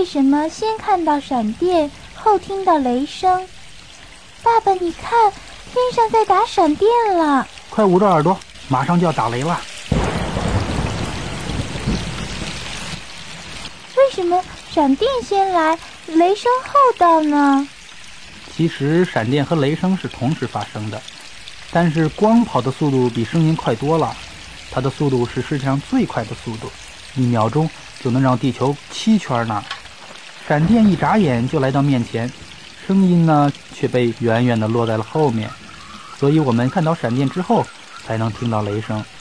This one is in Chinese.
为什么先看到闪电，后听到雷声？爸爸，你看，天上在打闪电了！ 快捂着耳朵，马上就要打雷了。 为什么闪电先来，雷声后到呢？ 其实闪电和雷声是同时发生的，但是光跑的速度比声音快多了，它的速度是世界上最快的速度，1秒钟就能绕地球7圈呢。闪电一眨眼就来到面前，声音呢却被远远地落在了后面，所以我们看到闪电之后才能听到雷声。